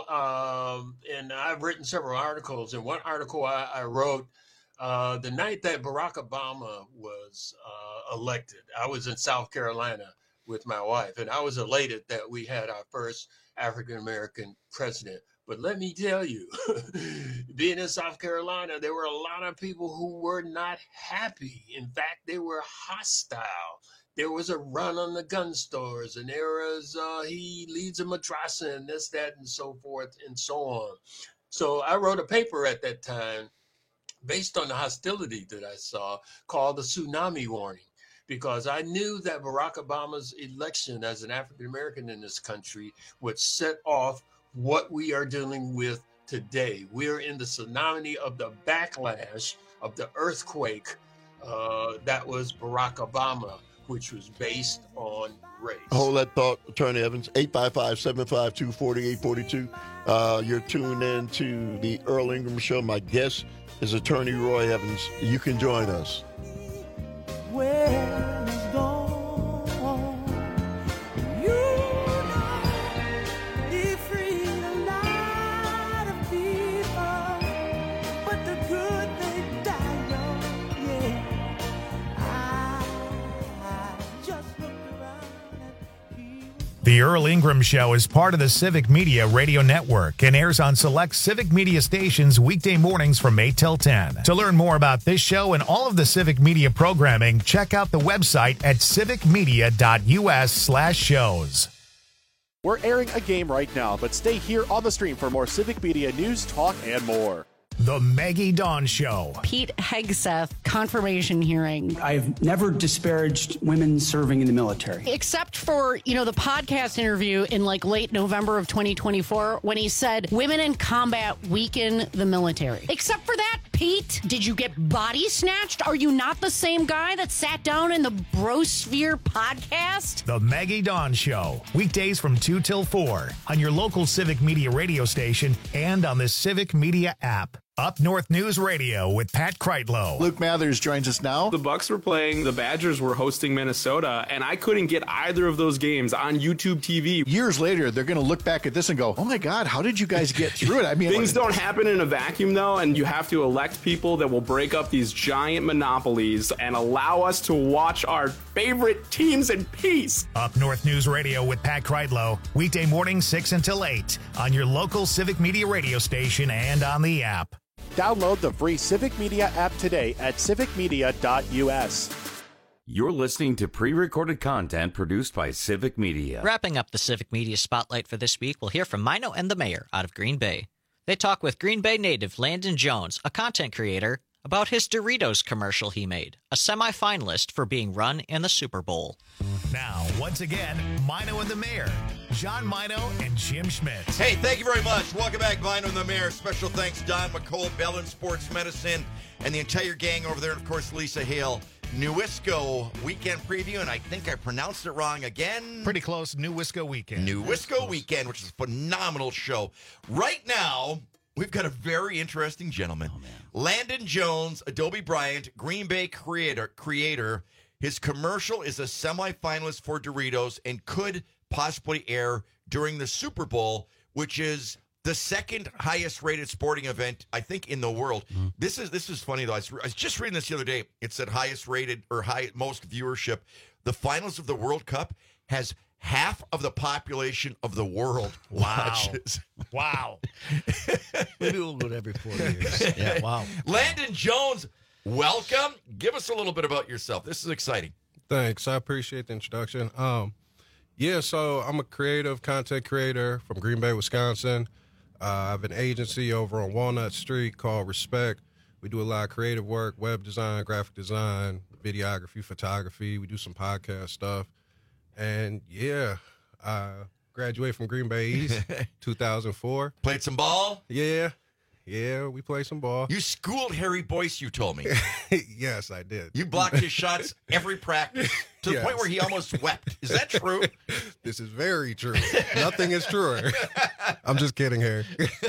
and I've written several articles. And one article I wrote the night that Barack Obama was elected, I was in South Carolina with my wife, and I was elated that we had our first African-American president. But let me tell you, being in South Carolina, there were a lot of people who were not happy. In fact, they were hostile. There was a run on the gun stores, and there was, he leads a madrasa and this, that, and so forth and so on. So I wrote a paper at that time based on the hostility that I saw called the Tsunami Warning, because I knew that Barack Obama's election as an African-American in this country would set off what we are dealing with today. We're in the tsunami of the backlash of the earthquake that was Barack Obama, which was based on race. Hold that thought, Attorney Evans. 855-752-4842. You're tuned in to the Earl Ingram Show. My guest is Attorney Roy Evans. You can join us. Where he's gone, you know, he freed a lot of people, but the good they die young, yeah. I just looked around and he was The Earl Ingram Show is part of the Civic Media Radio Network and airs on select Civic Media stations weekday mornings from 8 till 10. To learn more about this show and all of the Civic Media programming, check out the website at civicmedia.us/shows. We're airing a game right now, but stay here on the stream for more Civic Media news, talk, and more. The Maggie Dawn Show. Pete Hegseth confirmation hearing. I've never disparaged women serving in the military. Except for, the podcast interview in late November of 2024 when he said women in combat weaken the military. Except for that, Pete, did you get body snatched? Are you not the same guy that sat down in the Brosphere podcast? The Maggie Dawn Show. Weekdays from 2 till 4 on your local Civic Media radio station and on the Civic Media app. Up North News Radio with Pat Kreitlow. Luke Mathers joins us now. The Bucks were playing, the Badgers were hosting Minnesota, and I couldn't get either of those games on YouTube TV. Years later, they're going to look back at this and go, oh my God, how did you guys get through it? I mean, things don't happen in a vacuum, though, and you have to elect people that will break up these giant monopolies and allow us to watch our favorite teams in peace. Up North News Radio with Pat Kreitlow, weekday morning 6 until 8 on your local Civic Media radio station and on the app. Download the free Civic Media app today at civicmedia.us. You're listening to pre-recorded content produced by Civic Media. Wrapping up the Civic Media Spotlight for this week, we'll hear from Mino and the Mayor out of Green Bay. They talk with Green Bay native Landon Jones, a content creator, about his Doritos commercial he made, a semifinalist for being run in the Super Bowl. Now, once again, Mino and the Mayor, John Mino and Jim Schmidt. Hey, thank you very much. Welcome back, Mino and the Mayor. Special thanks, Don McCole, Bellin Sports Medicine, and the entire gang over there, and of course, Lisa Hale. Newisco Weekend Preview, and I think I pronounced it wrong again. Pretty close, Newisco Weekend. Newisco Weekend, which is a phenomenal show. Right now, we've got a very interesting gentleman. Landon Jones, Adobe Bryant, Green Bay creator. His commercial is a semifinalist for Doritos and could possibly air during the Super Bowl, which is the second highest rated sporting event, I think, in the world. This is funny, though. I was just reading this the other day. It said highest rated or most viewership. The finals of the World Cup has half of the population of the world watches. Wow. Maybe we'll go to every 4 years. Yeah, wow. Landon Jones, welcome. Give us a little bit about yourself. This is exciting. Thanks. I appreciate the introduction. So I'm a creative content creator from Green Bay, Wisconsin. I have an agency over on Walnut Street called Respect. We do a lot of creative work, web design, graphic design, videography, photography. We do some podcast stuff. And, I graduated from Green Bay East 2004. Played some ball? Yeah, we played some ball. You schooled Harry Boyce, you told me. Yes, I did. You blocked his shots every practice to the point where he almost wept. Is that true? This is very true. Nothing is truer. I'm just kidding, Harry.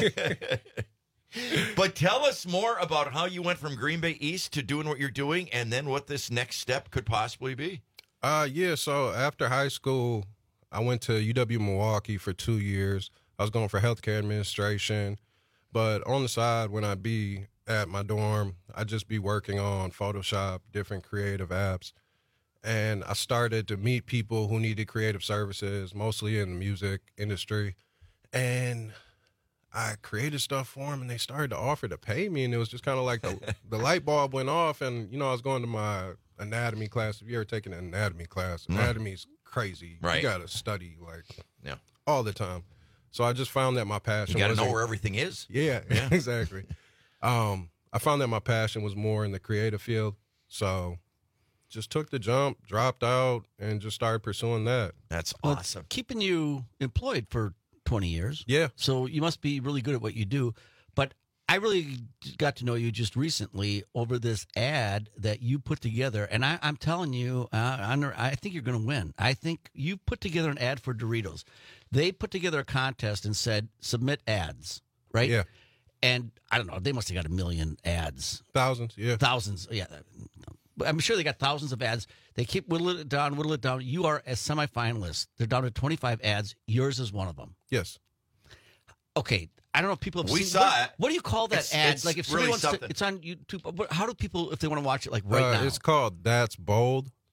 But tell us more about how you went from Green Bay East to doing what you're doing and then what this next step could possibly be. So after high school, I went to UW-Milwaukee for 2 years. I was going for healthcare administration. But on the side, when I be at my dorm, I just be working on Photoshop, different creative apps. And I started to meet people who needed creative services, mostly in the music industry. And I created stuff for them, and they started to offer to pay me. And it was just kind of like the light bulb went off. And, I was going to my anatomy class. If you ever taken an anatomy class, anatomy's crazy. Right. You got to study, all the time. So I just found that my passion. You got to know where everything is. Yeah. Exactly. I found that my passion was more in the creative field. So just took the jump, dropped out, and just started pursuing that. That's awesome. Keeping you employed for 20 years. Yeah. So you must be really good at what you do. But I really got to know you just recently over this ad that you put together. And I'm telling you, I think you're going to win. I think you put together an ad for Doritos. They put together a contest and said, submit ads, right? Yeah. And I don't know, they must have got 1 million ads. Thousands, yeah. Thousands, yeah. I'm sure they got thousands of ads. They keep whittle it down. You are a semifinalist. They're down to 25 ads. Yours is one of them. Yes. Okay. I don't know if people have we seen saw it. What do you call that ad? It's like if really somebody wants something. It's on YouTube. But how do people, if they want to watch it, like right now? It's called That's Bold.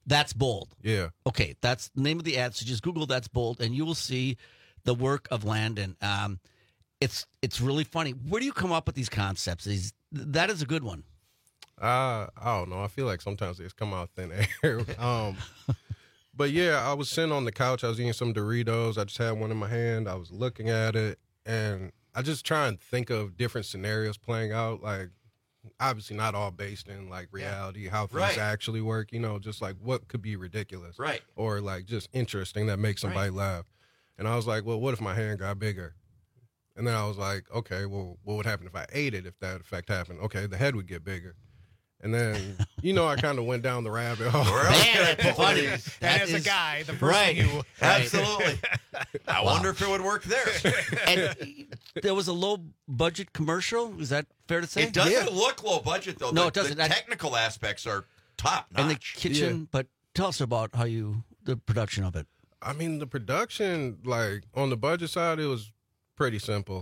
That's Bold. Yeah. Okay, that's the name of the ad. So just Google That's Bold, and you will see the work of Landon. It's really funny. Where do you come up with these concepts? That is a good one. I don't know. I feel like sometimes they just come out thin air. But yeah, I was sitting on the couch. I was eating some Doritos. I just had one in my hand. I was looking at it, and I just try and think of different scenarios playing out. Like, obviously not all based in like reality, how things actually work. You know, just like what could be ridiculous, right? Or like just interesting that makes somebody laugh. And I was like, well, what if my hand got bigger? And then I was like, okay, well, what would happen if I ate it? If that effect happened, okay, the head would get bigger. And then, I kind of went down the rabbit hole. Funny. And as a guy, the first thing you... Absolutely. I wonder if it would work there. And there was a low-budget commercial. Is that fair to say? It doesn't look low budget, though. No, it doesn't. The technical aspects are top-notch. And the kitchen, but tell us about the production of it. I mean, the production, like, on the budget side, it was pretty simple.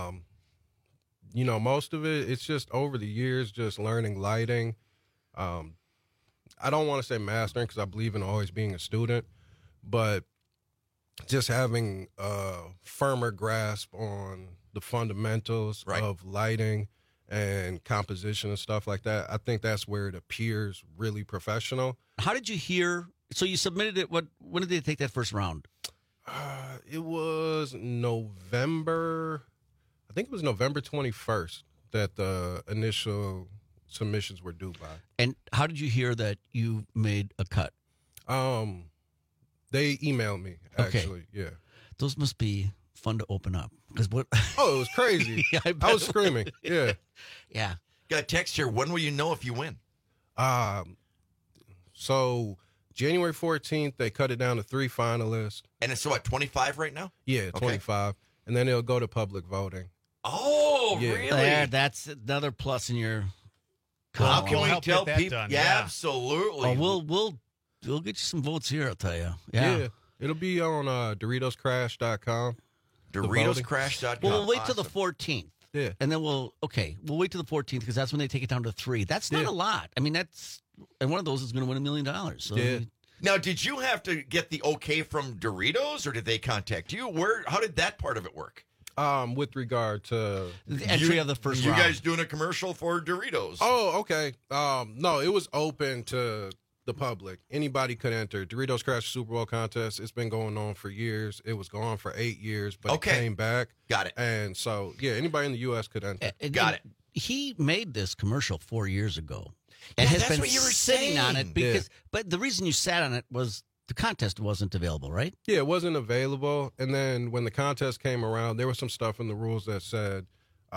Most of it's just over the years, just learning lighting. I don't want to say mastering because I believe in always being a student, but just having a firmer grasp on the fundamentals of lighting and composition and stuff like that. I think that's where it appears really professional. How did you hear? So you submitted it. When did they take that first round? It was November. I think it was November 21st that the initial submissions were due by. And how did you hear that you made a cut? They emailed me, actually. Okay. Yeah. Those must be fun to open up. What? Oh, it was crazy. I was screaming. Yeah. Yeah. Got a text here. When will you know if you win? So January 14th, they cut it down to 3 finalists. And it's what, 25 right now? Yeah, 25. Okay. And then it'll go to public voting. Oh, really? That's another plus in your column. How can we tell people? Done. Yeah, absolutely. Oh, we'll get you some votes here, I'll tell you. Yeah. It'll be on DoritosCrash.com. DoritosCrash.com. Well, we'll wait till the 14th. Yeah. And then we'll wait till the 14th because that's when they take it down to 3. That's not a lot. I mean, and one of those is going to win $1 million. So yeah. Now, did you have to get the okay from Doritos, or did they contact you? How did that part of it work? With regard to the entry of the first round. You guys doing a commercial for Doritos? Oh, okay. No, it was open to the public. Anybody could enter. Doritos Crash Super Bowl contest. It's been going on for years. It was going for 8 years, but it came back. Got it. And so, yeah, anybody in the U.S. could enter. Got it. He made this commercial 4 years ago and has been sitting on it because. But the reason you sat on it was the contest wasn't available, right? Yeah, it wasn't available. And then when the contest came around, there was some stuff in the rules that said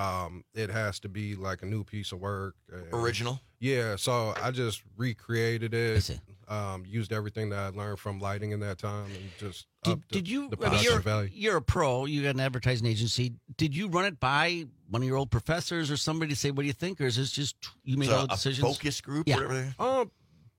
it has to be like a new piece of work. Original? Yeah, so I just recreated it, used everything that I learned from lighting in that time, and just did you? The production value. You're a pro. You got an advertising agency. Did you run it by one of your old professors or somebody to say, what do you think? Or is this just you made all the decisions? A focus group? Yeah. Whatever.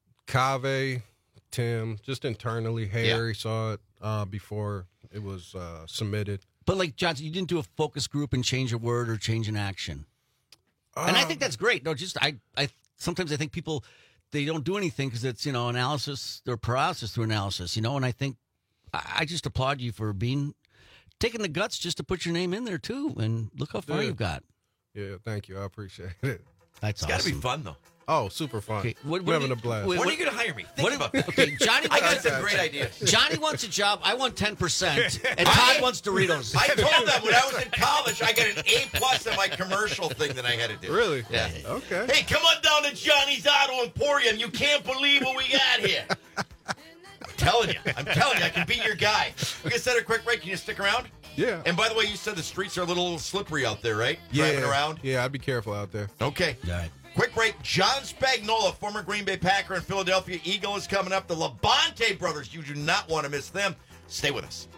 Cave, Tim, just internally. Harry saw it before it was submitted. But like Johnson, you didn't do a focus group and change a word or change an action. And I think that's great. No, just I sometimes I think people they don't do anything because it's analysis or paralysis through analysis. And I think I just applaud you for taking the guts just to put your name in there too. And look how far you've got. Yeah, thank you. I appreciate it. That's It's got to be fun though. Oh, super fun. Okay, we're having a blast. When are you going to hire me? Think about that. Okay, Johnny. I got some great ideas. Johnny wants a job. I want 10%, and Todd wants Doritos. I told them when I was in college, I got an A+ in my commercial thing that I had to do. Really? Yeah. Okay. Hey, come on down to Johnny's Auto Emporium. You can't believe what we got here. I'm telling you, I can be your guy. We're going to set a quick break. Can you stick around? Yeah. And by the way, you said the streets are a little slippery out there, right? Yeah. Driving around? Yeah, I'd be careful out there. Okay. All right. Quick break. John Spagnola, former Green Bay Packer and Philadelphia Eagle, is coming up. The Labonte brothers, you do not want to miss them. Stay with us.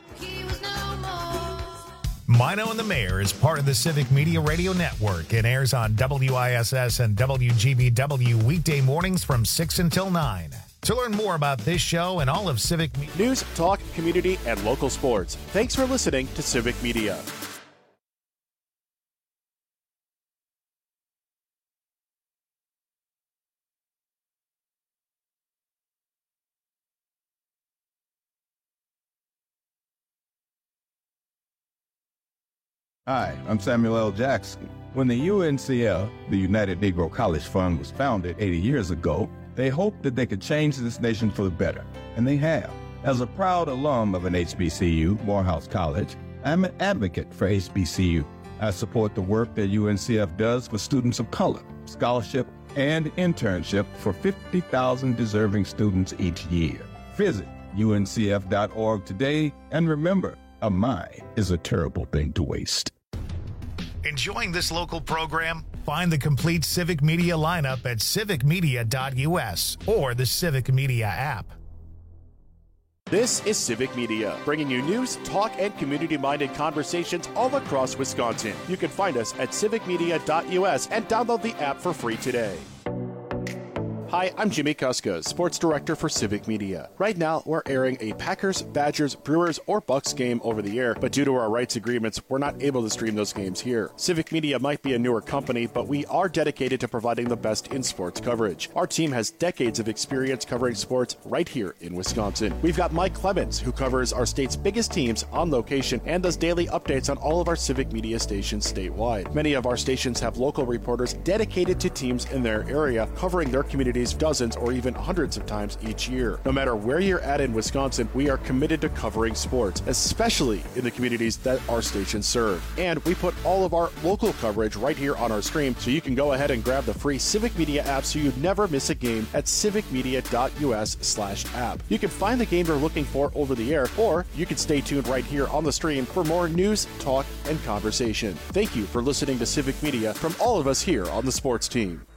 Mino and the Mayor is part of the Civic Media Radio Network and airs on WISS and WGBW weekday mornings from 6 until 9. To learn more about this show and all of Civic News, talk, community, and local sports. Thanks for listening to Civic Media. Hi, I'm Samuel L. Jackson. When the UNCF, the United Negro College Fund, was founded 80 years ago, they hoped that they could change this nation for the better, and they have. As a proud alum of an HBCU, Morehouse College, I'm an advocate for HBCU. I support the work that UNCF does for students of color, scholarship, and internship for 50,000 deserving students each year. Visit uncf.org today, and remember, a mind is a terrible thing to waste. Enjoying this local program? Find the complete Civic Media lineup at civicmedia.us or the Civic Media app. This is Civic Media, bringing you news, talk, and community-minded conversations all across Wisconsin. You can find us at civicmedia.us and download the app for free today. Hi, I'm Jimmy Kuska, Sports Director for Civic Media. Right now, we're airing a Packers, Badgers, Brewers, or Bucks game over the air, but due to our rights agreements, we're not able to stream those games here. Civic Media might be a newer company, but we are dedicated to providing the best in sports coverage. Our team has decades of experience covering sports right here in Wisconsin. We've got Mike Clemens, who covers our state's biggest teams on location and does daily updates on all of our Civic Media stations statewide. Many of our stations have local reporters dedicated to teams in their area, covering their communities dozens or even hundreds of times each year. No matter where you're at in Wisconsin, we are committed to covering sports, especially in the communities that our stations serve. And we put all of our local coverage right here on our stream, so you can go ahead and grab the free Civic Media app so you never miss a game at civicmedia.us/app. You can find the game you're looking for over the air, or you can stay tuned right here on the stream for more news, talk, and conversation. Thank you for listening to Civic Media from all of us here on the sports team.